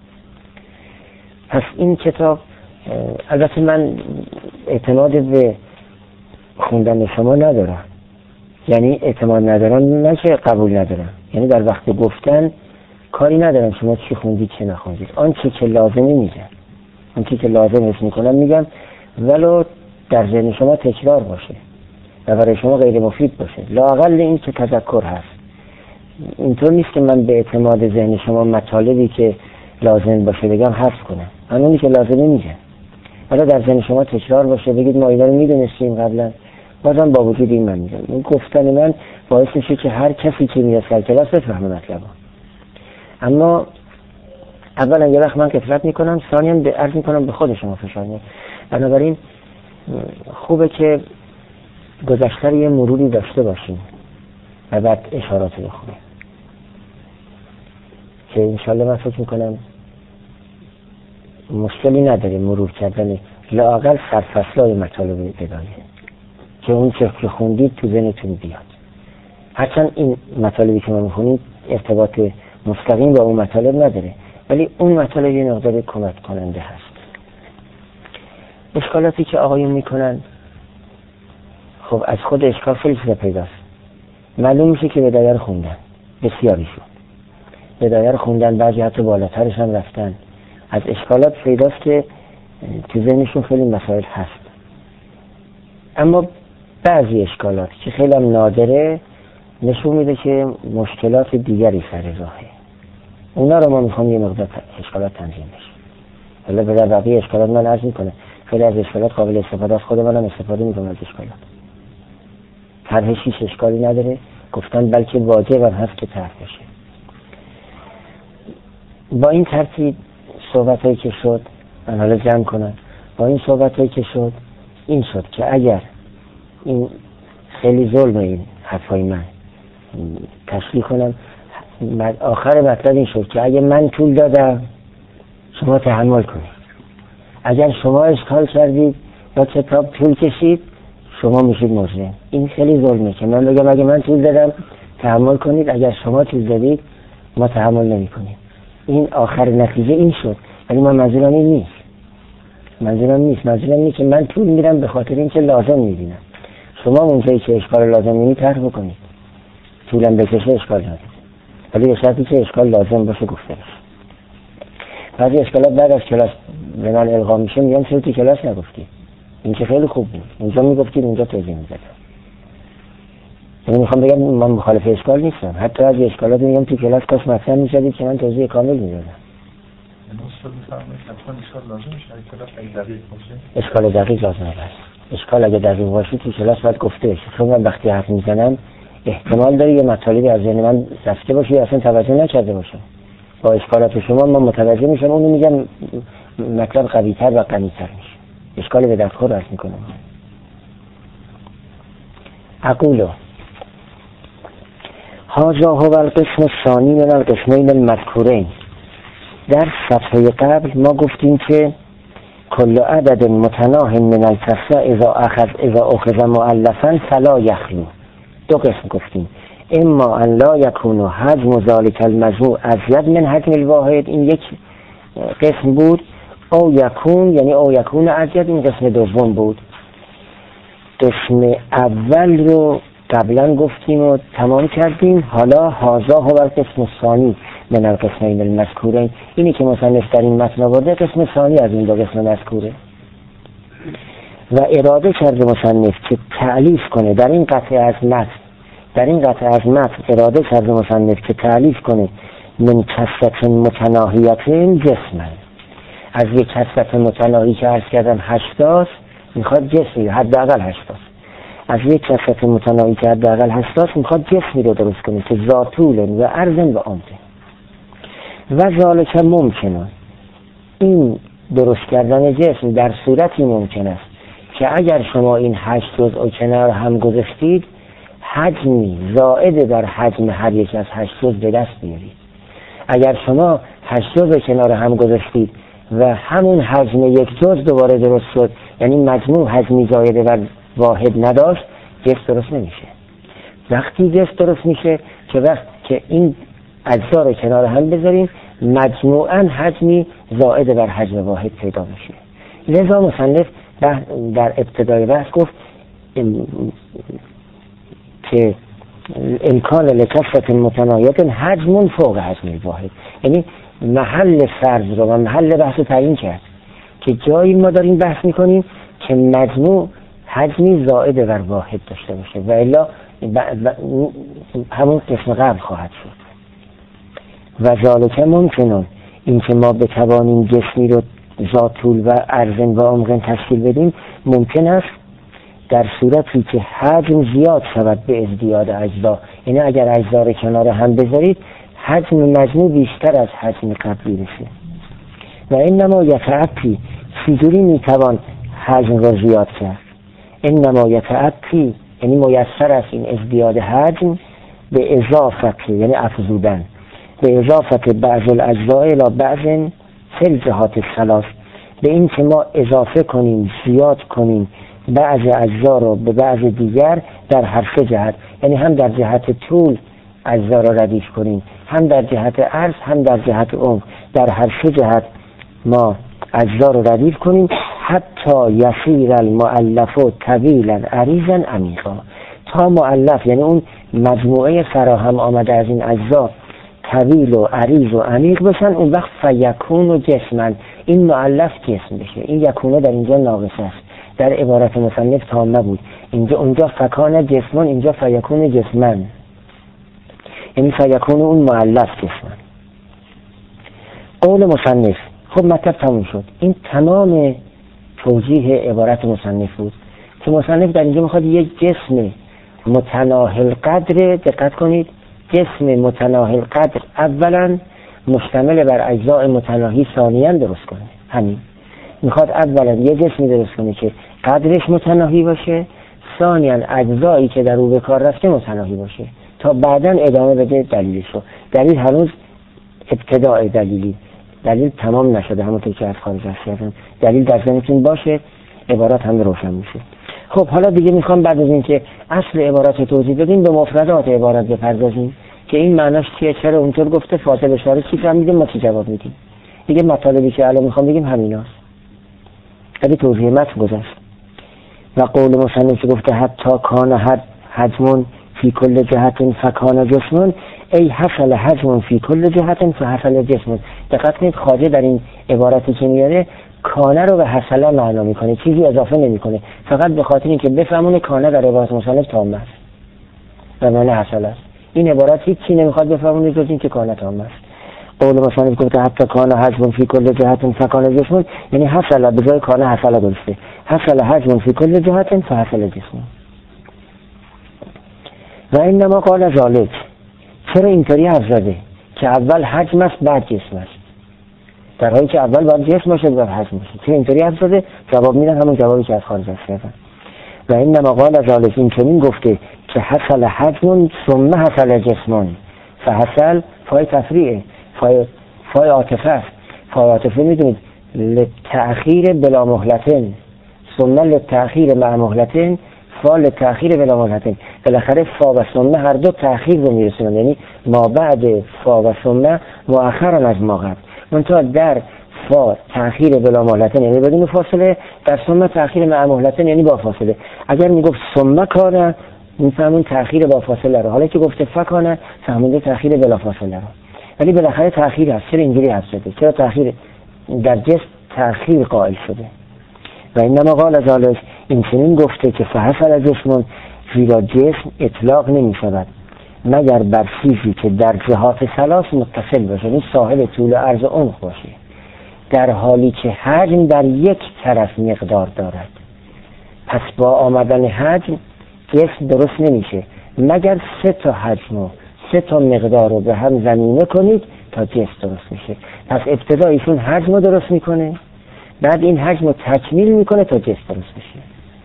پس این کتاب البته من اعتماد به خوندن شما ندارم، یعنی اعتماد ندارم نه که قبول ندارم، یعنی در وقت گفتن کاری ندارم شما چی خوندید چی نخوندید، آن چی که لازمه میگم، آن چی که لازم حس میکنم میگم ولو در ذهن شما تکرار باشه و برای شما غیر مفید باشه، لااقل این که تذکر هست. اینطور نیست که من به اعتماد ذهن شما مطالبی که لازم باشه بگم حذف کنم، همونی که لازمه میگم ولی در ذهن شما تکرار باشه، بگید ما اینا رو میدونستیم قبلا، بازم با وجود این من میگم. این گفتن من باعث میشه که هر کسی که میاد سر کلاس بفهمه مطلبا. اما اولا یه وقت من کثرت میکنم، ثانیا به عرض میکنم به خود شما فشار میاد. بنابراین خوبه که گذشته یه مروری داشته باشیم و بعد اشارات بخونیم که انشالله من فکر میکنم مشکلی نداره مرور کردن لااقل سرفصلای مطالب بدانید که اون چه که خوندید تو ذهنتون بیاد. هرچند این مطالبی که ما میخونید ارتباط مستقیم با اون مطالب نداره، ولی اون مطالب یه مقدار کمک کننده هست. اشکالاتی که آقایون میکنن خب از خود اشکال خیلی چیزا پیداست. معلوم میشه که بدایه رو خوندن، بسیاریشون بدایه رو خوندن، بعضی حتی بالاترش هم رفتن. از اشکالات پیداست که تو ذهنشون خیلی مسائل هست، اما بعضی اشکالات که خیلی هم نادره نشون میده که مشکلات دیگری سر راهه. اونا رو ما میخوام یه مقدار اشکالات تنظیم بشه. حالا به بقیه اشکالات من عرض میکنه، خیلی از اشکالات قابل استفاده است، خود منم استفاده میکنم از اشکالات. طرحش هیچ اشکالی نداره، گفتن بلکه واجب هم هست که طرح بشه. با این ترتیب صحبتایی که شد، من حالا جمع کنم، با این صحبتایی که شد این شد که اگر این خیلی ظلم این حرفای من تشریح کنم، آخر مطلب این شد که اگر من طول دادم شما تحمل کنید، اگر شما اشکال کردید یا کتاب طول کشید شما میشید مجرم. این خیلی ظلمه که من بگم اگر من طول دادم تحمل کنید، اگر شما طول دادید ما تحمل نمی کنیم. این آخر نتیجه این شد، ولی من منظورم این نیست. منظورم نیست منظورم اینه که من طول میدم به خاطر اینکه لازم میبینم. شما اونجایی که اشکال لازم میبینید طرح بکنید، طولم بکشه اشکال نداره، ولی به شرطی که اشکال لازم باشه گفته بشه. بعضی اشکالات بعد از کلاس به من القا میشه میگم چرا تو کلاس نگفتی؟ این که خیلی خوب بود، اونجا میگفتید اونجا توضیح میدادم. یعنی میخوام بگم من مخالف اشکال نیستم، حتی از اشکالات میگم تو کلاس کاش مطرح میشدید که من توضیح کامل میدادم. اشکال دقیق لازم است. اشکال اگه دقیق باشه تو کلاس باید گفته بشه، چون من وقتی حرف میزنم احتمال داره یه مطالبی از ذهن من رفته باشه یا اصلا توجه نکرده باشم. با اشکالات شما من متوجه میشم، اونو میگم مطلب قوی‌تر و غنی‌تر میشه. اشکال به دستخور رفت میکنم. اقولو هذا هو القسم الثانی من القسمین المذکورین. در صفحه قبل ما گفتیم که کل عدد متناه من الکسره اذا اخذ اذا اخذ مؤلفا فلا یخلو. دو قسم گفتیم، اما ان لا یکون حجم ذلك المجموع ازید من حجم الواحد، این یک قسم بود، او یکون یعنی او یکون ازید، این قسم دوم بود. قسم اول رو قبلا گفتیم و تمام کردیم. حالا هذا هو القسم الثانی من القسمین المذکورین، اینی که مصنف در این متن آورده قسم ثانی از این دو قسم مذکوره و اراده کرده مصنف که تعلیف کنه در این قطعه از متن در این قطعه از متن اراده کرده مصنف که تعلیف کنه من کسرت متناهیت جسمن، از یک کسرت متناهی که عرض کردم هشتاست میخواد جسمی حداقل هشتاست، از یک کسرت متناهی که حداقل هشتاست میخواد جسمی رو درست کنه که ذاتول و ارزن و آمده و ذالک ممکنه. این درست کردن جسم در صورتی ممکن است که اگر شما این هشت جزء کنار هم گذاشتید حجمی زائد در حجم هر یک از هشت جزء به دست بیارید. اگر شما هشت جزء کنار هم گذاشتید و همون حجم یک جزء دوباره درست شد، یعنی مجموع حجمی زائد و واحد نداشت، جسم درست نمیشه. وقتی جسم درست میشه که وقت که این اجزا رو کنار هم بذاریم مجموعاً حجمی زائد بر حجم واحد پیدا میشه. لذا مصنف در ابتدای بحث گفت که امکان لکثرت متناهیت حجم فوق حجم واحد، یعنی محل فرض رو و محل بحث رو تعیین کرد که جایی ما داریم بحث میکنیم که مجموع حجمی زائد بر واحد داشته باشه و الا همون قسم قبل خواهد شد. و ذالک ممکنون، این که ما بتوانیم جسمی رو ذاتول و ارزن و عمقن تشکیل بدیم ممکن است در صورتی که حجم زیاد شود به ازدیاد اجزا، یعنی اگر اجزا رو کنار هم بذارید حجم مجموع بیشتر از حجم قبلی بشه. و انما یتعطی، چجوری میتوان حجم را زیاد کرد؟ انما یتعطی یعنی میسر است این ازدیاد حجم به اضافت، یعنی افزودن، به اضافت بعض الاجزاء الی بعض فی الجهات الثلاث، به این که ما اضافه کنیم، زیاد کنیم بعض اجزا رو به بعض دیگر در هر سه جهت، یعنی هم در جهت طول اجزا را ردیف کنیم، هم در جهت عرض، هم در جهت عمق، در هر سه جهت ما اجزا رو ردیف کنیم حتی یصیر المؤلف طویلا عریضا عمیقا، تا مؤلف یعنی اون مجموعه فراهم آمده از این اجزا طویل و عریض و عمیق بشن، اون وقت فیکون و جسمن، این مؤلف جسم بشه. این یکونه در اینجا ناقص است، در عبارت مصنف تامه بود، اینجا اونجا فکان جسمن، اینجا فیکون جسمن، یعنی فیکون اون مؤلف جسمن. قول مصنف. خب مطلب تموم شد. این تمام توجیه عبارت مصنف بود که مصنف در اینجا میخواد یک جسم متناهی قدر، دقت کنید، جسم متناهی قدر اولا مشتمل بر اجزاء متناهی ثانیاً درست کنه. همین میخواد اولا یه جسمی درست کنه که قدرش متناهی باشه، ثانیاً اجزایی که در او به کار رفته متناهی باشه، تا بعداً ادامه بده دلیلشو. دلیل هنوز ابتداء دلیلی، دلیل تمام نشده، همونطور که از خارج هستیم دلیل در ذهنتون باشه، عبارات هم روشن میشه. خب حالا دیگه میخوام بعد از این که اصل عبارات توضیح بدیم به مفردات عبارت بپردازیم که این معناش چیه، چرا اونطور گفته، فاصله اشاره چی فهمیدیم، ما چی جواب میدیم. دیگه مطالبی که الان میخوام بگیم همیناست. خیلی توضیح متن گذشت. و قول مصنف که گفته حتی کان حد حجم فی کل جهت فکان جسم، ای حصل حجم فی کل جهت فحصل جسم. دقت کنید خواجه در این عبارتی که میاره کانه رو به حصله معنا میکنه، چیزی اضافه نمیکنه، فقط به خاطر اینکه بفهمونه کانه در عبارت مصنف تامه است و معنی حصله است. این عبارت هیچ چی نمیخواد بفهمونه جز اینکه کانه تامه است. قول مصنف گفته حتی کانه حجم فی کل جهت فکان جسم، یعنی حصله به جای کانه حصله درسته، حصل حجم فی کل جهت فحصل جسم. و انما قال ذالک، چرا اینطوری حرف زده که اول حجم است بعد جسم است، در حالی که اول باید جسم باشه بعد حجم باشه؟ چرا اینطوری حرف زده؟ جواب میدن همون جوابی که از خارج هست. و انما قال ذالک، این چنین گفته که حصل حجم ثم حصل جسم، فحصل فای تفریعه، فای فای عاطفه است. فای عاطفه میدونید لتأخیر بلا مهلتن، ثم لتأخیر مع مهلتن، فا لتأخیر بلا مهلتن. بالاخره فا و ثم هر دو تأخیر رو میرسونن، یعنی ما بعد فا و ثم مؤخرا از ما قبل. منتها در فا تأخیر بلا مهلتن یعنی بدون فاصله، در ثم تأخیر مع مهلتن یعنی با فاصله. اگر میگفت ثم کانه میفهمون تأخیر با فاصله رو، حالا که گفته فکانه فهمونده تأخیر بلا فاصله رو، ولی بالاخره تأخیر هست. چرا اینجوری هست شده؟ چرا تأخیر در جسم تأخیر قائل شده؟ و اینما قال ذالک، این چنین گفته که فحصل جسم، زیرا جسم اطلاق نمی شود مگر بر چیزی که در جهات ثلاث متصل باشه، یعنی صاحب طول و عرض و عمق باشه، در حالی که حجم در یک طرف مقدار دارد. پس با آمدن حجم جسم درست نمیشه مگر سه تا حجم و سه تا مقدار رو به هم ضمیمه کنید تا جسم درست میشه. پس ابتدا ایشون حجم رو درست میکنه، بعد این حجم رو تکمیل میکنه تا جسم درست میشه.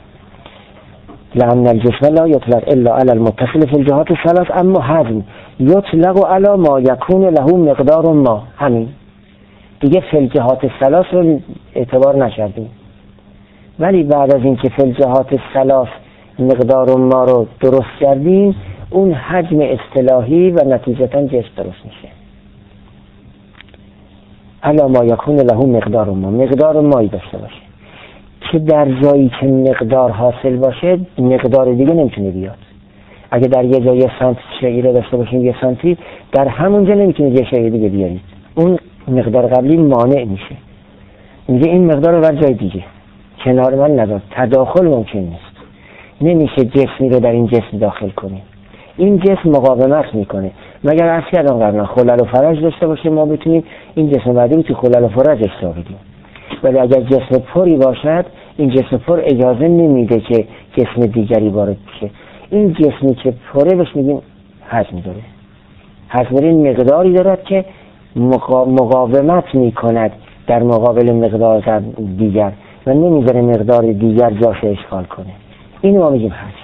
لأن الجسم لا يطلق الا على المتصل في الجهات الثلاث، اما حجم يطلق على ما يكون له مقدار ما. همین دیگه فی الجهات الثلاث رو اعتبار نکردیم، ولی بعد از اینکه فی الجهات الثلاث مقدار ما رو درست کردیم، اون حجم اصطلاحی و نتیجتا جسم درست میشه. الا ما یکون له مقدار ما، مقدار مایی داشته باشه که در جایی که مقدار حاصل باشه مقدار دیگه نمیتونه بیاد. اگه در یه جای سانتی شعیره داشته باشیم یه سانتی، در همونجا نمیتونه یه شعیره دیگه بیارید، اون مقدار قبلی مانع میشه. اینجا این مقدار رو بر جای دیگه کنار من نداد، تداخل ممکن نیست، نمیشه جسمی رو در این جسم داخل کنیم. این جسم مقاومت میکنه، مگر از کردم قبلا خلل و فرج داشته باشه ما بتونیم این جسم بعدی رو توی خلل و فرج اشتها بدیم. ولی اگر جسم پری باشد این جسم پر اجازه نمیده که جسم دیگری وارد بشه. این جسمی که پره بهش میگیم حجم داره. حجم این مقداری دارد که مقاومت میکند در مقابل مقدار دیگر و نمیذاره مقدار دیگر جاش اشغال کنه. اینو ما میگیم حجم.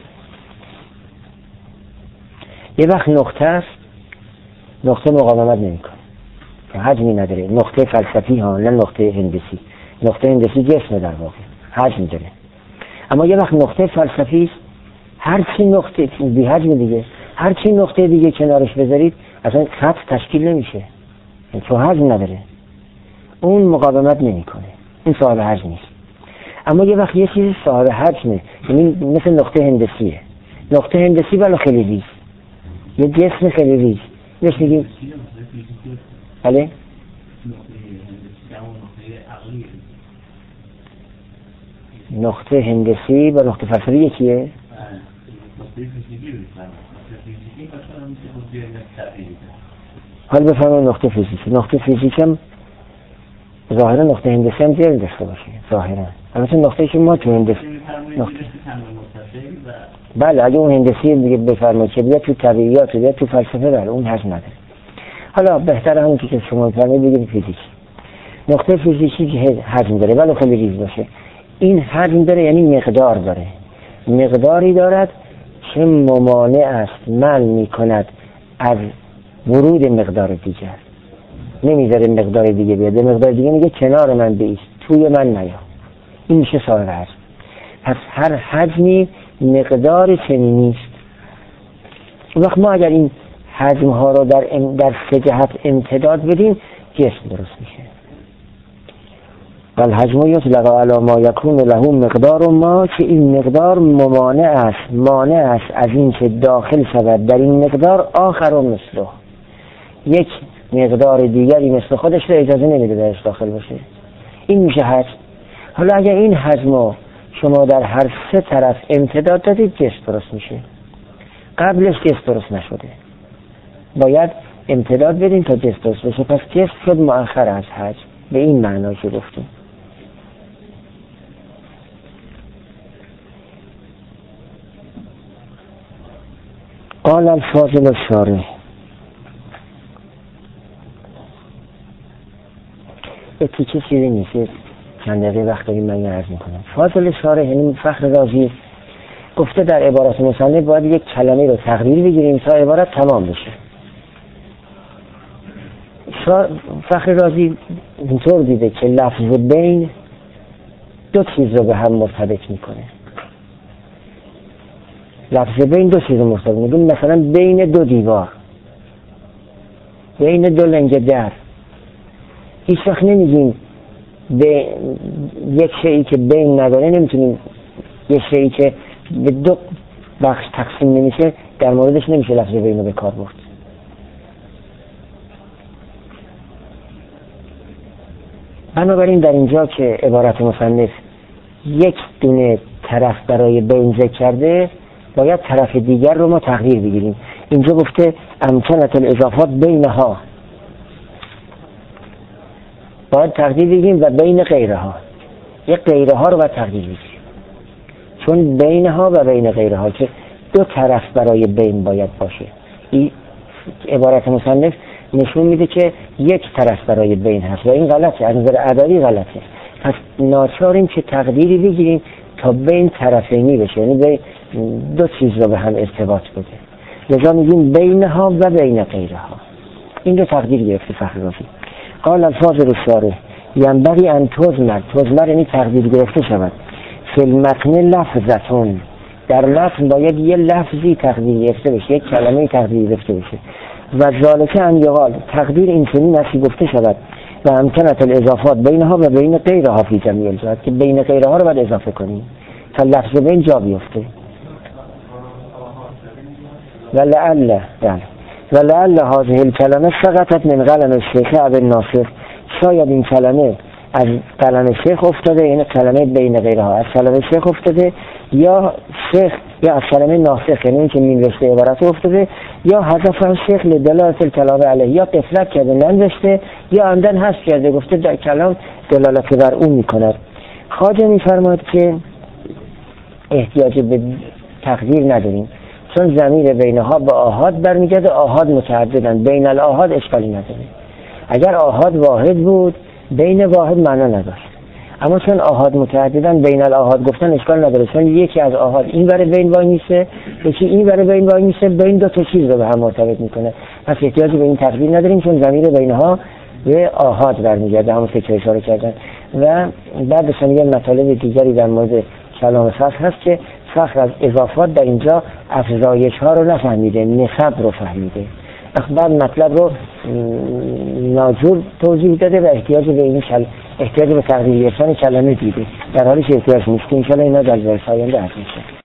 یه وقت نقطه است، نقطه مقاومت نمیکنه که حجمی نداره. نقطه فلسفی ها، نه نقطه هندسی. نقطه هندسی جسم در واقع حجم داره، اما یه وقت نقطه فلسفی است، هر چی نقطه بی حجم دیگه، هر چی نقطه دیگه کنارش بذارید اصلا خط تشکیل نمیشه چون حجم نداره، اون مقاومت نمیکنه، این صاحب حجم نیست. اما یه وقت یه چیز صاحب حجمه، یعنی مثل نقطه هندسیه. نقطه هندسی ولی خیلی ریز، یه جسم خیلی ریز، بهش میگیم بله نقطه هندسی و نقطه فلسفی یکیه. حال بفهمم نقطه فیزیکی. نقطه فیزیکی هم ظاهرا نقطه هندسی هم جرم داشته باشه ظاهرا، البته نقطه که ما تو هندسی نقطه بله اگه اون هندسی دیگه بفرمایید که بیاد تو طبیعیات بیاد تو فلسفه بله اون حجم نداره. حالا بهتر همون که شما فرمایید بگید فیزیکی. نقطه فیزیکی که حجم داره ولی خیلی ریز باشه، این حجم داره یعنی مقدار داره، مقداری دارد که ممانع است، منع میکند از ورود مقدار دیگر، نمیذاره مقدار دیگه بیاد، مقدار دیگه میگه کنار من بیست، توی من نیا. این میشه صاحب حجم. پس هر حجمی مقدار چنینی است. وقت ما اگر این حجم ها رو در در سه جهت امتداد بدیم جسم درست میشه. والحجم یطلق علی ما یکون له مقدار ما، که این مقدار ممانع است، مانع است از این که داخل شود در این مقدار آخر و مثله، یک مقدار دیگری مثل خودش رو اجازه نمیده درش داخل باشه. این میشه حجم. حالا اگر این حجم شما در هر سه طرف امتداد دادید جسم درست میشه. قبلش جسم درست نشده، باید امتداد بدیم تا جسم درست بشه. پس جسم شد مؤخر از حجم به این معنا که گفتیم. قال الفاضل الشارح، اتو چه چیزی نیست چند دقیقه وقت داریم من عرض میکنم. فاضل شارح یعنی فخر رازی گفته در عبارات مصنف باید یک کلمه رو تقدیر بگیریم تا عبارت تمام بشه. فخر رازی اینطور دیده که لفظ بین دو چیز رو به هم مرتبط میکنه. لفظ بین دو چیز رو مرتبط میکنه، مثلا بین دو دیوار، بین دو لنگه در. هیچ وقت نمیگیم به یک شیئی که بین نداره، نمیتونیم یک شیئی که به دو بخش تقسیم نمیشه در موردش نمیشه لفظ بین رو به کار برد. بنابراین در اینجا که عبارت مصنف یک دونه طرف برای بین ذکر کرده، باید طرف دیگر رو ما تقدیر بگیریم. اینجا گفته امکنت الاضافات بینها، باید تقدیر بگیریم و بین غیرها، یک غیرها رو باید تقدیر بگیریم، چون بینها و بین غیرها که دو طرف برای بین باید باشه. این عبارت مصنف نشون میده که یک طرف برای بین هست و این غلطه، از نظر ادبی غلطه. پس ناچاریم که تقدیری بگیریم تا بین طرفینی بشه، یعنی به دو چیز رو به هم ارتباط بده. لذا میگیم بینها و بین غیرها. این رو تقدیر گرفته فخر رازی. قال الفاظل الشارح ینبغی ان تضمر، تضمر یعنی تقدیر گرفته شود، فی المتن لفظتون، در متن باید یه لفظی تقدیر گرفته بشه، یک کلمه تقدیر گرفته بشه. و ذالک ان یقال، تقدیر این چنین نفی گفته شود و امکنت الاضافات بینها و بین غیرها فی جمیع الجهات، که بین غیرها رو باید اضافه کنیم تا لفظ بین جا بیفته. ولعل ولعل هذه الکلمه سقطت من قلم الشیخ ابی ناصر، شاید این کلمه از قلم شیخ افتاده، یعنی کلمه بین غیرها از کلمه شیخ افتاده، یا شیخ یا از کلمه ناسخ یعنی این که می نوشته عبارت افتاده، یا حذف شیخ لدلالت الکلام علیه، یا قفلت کرده ننوشته، یا عمدن حذف کرده گفته در کلام دلالت بر اون میکند. خواجه میفرماید که احتیاج به تقدیر نداریم، چون ضمیر بینها به آحاد برمیگرده، آحاد متعددن، بین الاحاد اشکالی نداره. اگر آحاد واحد بود بین واحد معنا نداشت. اما چون آحاد متعددن بین الاحاد گفتن اشکال نداره، چون یکی از آحاد این برای بین وای میسه، یکی این برای بین وای میسه، بین دو تا چیز رو به هم مرتبط میکنه. پس احتیاجی به این تقدیر نداریم چون ضمیر بینها به آحاد برمیگرده، همون که اشاره کردن. و بعدش میگن مطالب دیگری در مورد کلام فخر هست که فخر از اضافات در اینجا افزایش ها رو نفهمیده، نسب رو فهمیده. بعد مطلب رو ناجور توضیح داده و احتیاج به این کل... احتیاج به تقدیر یکسان کلمه دیده، در حالی که احتیاج نیست. انشاءالله اینا در جلسه آینده حل میشه.